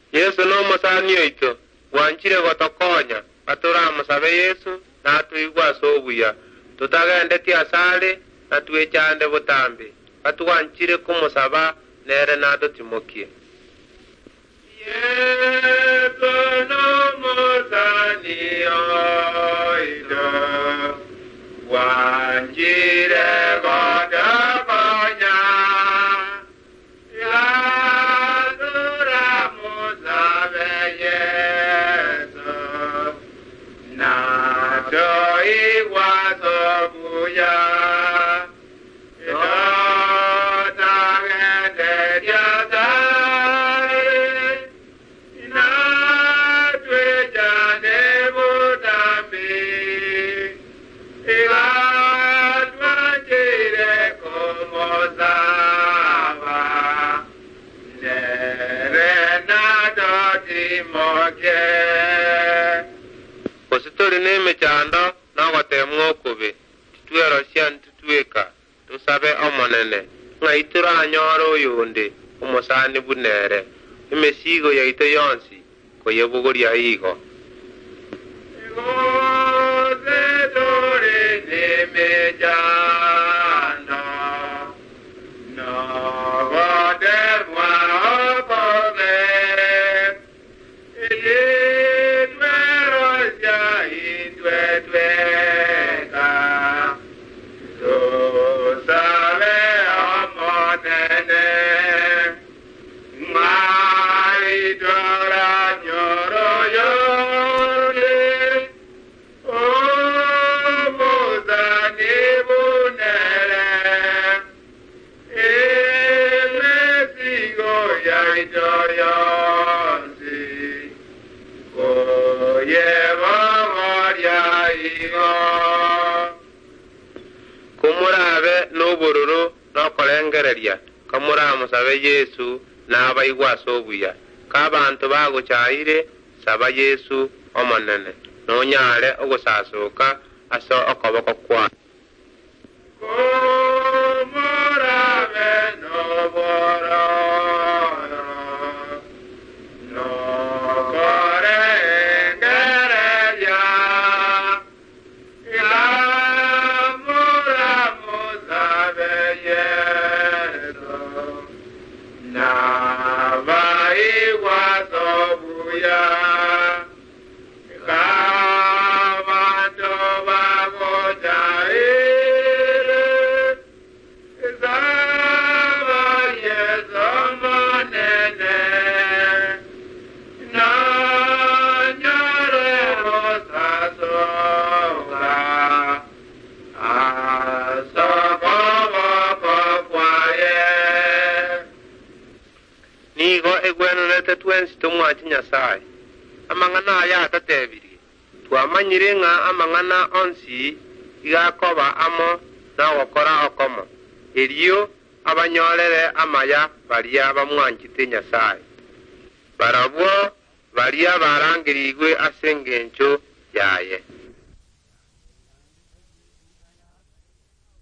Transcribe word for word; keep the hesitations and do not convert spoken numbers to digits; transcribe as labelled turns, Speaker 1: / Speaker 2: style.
Speaker 1: Yesu no musani oito wanchire gotokonya atura musabe Yesu na tuigwa sobuya tutagende tiasale na tuechande butambi atuwanchire kumusaba nere na dotimokie. Yesu no musani oito wanchire gotokonya atura musabe Yesu na tuigwa sobuya Ositori ne mechando na watemwo kobe tuero sian tutueka tusabe omonene ngaitura anyoro yonde umosani bunere imesigo yaito yonsi koyebugori aigo Ositori ne mechando no watemwo kobe Kumurabe n'ubururu no kolengereria kamura musabe Yesu na abaigwa sobuya kabantu bagucyahire saba Yesu omonene nonyare ogusasuka aso okoboko kwa Kumurabe n'ubururu twensi tumwachi Nyasaye amangana ya tatebiri twamanyire nga amangana onsi igakoba amo na wakora okomo eriyo abanyorere amaya baria bamwanchite Nyasaye barabwo baria barangirigwe asengencho yaye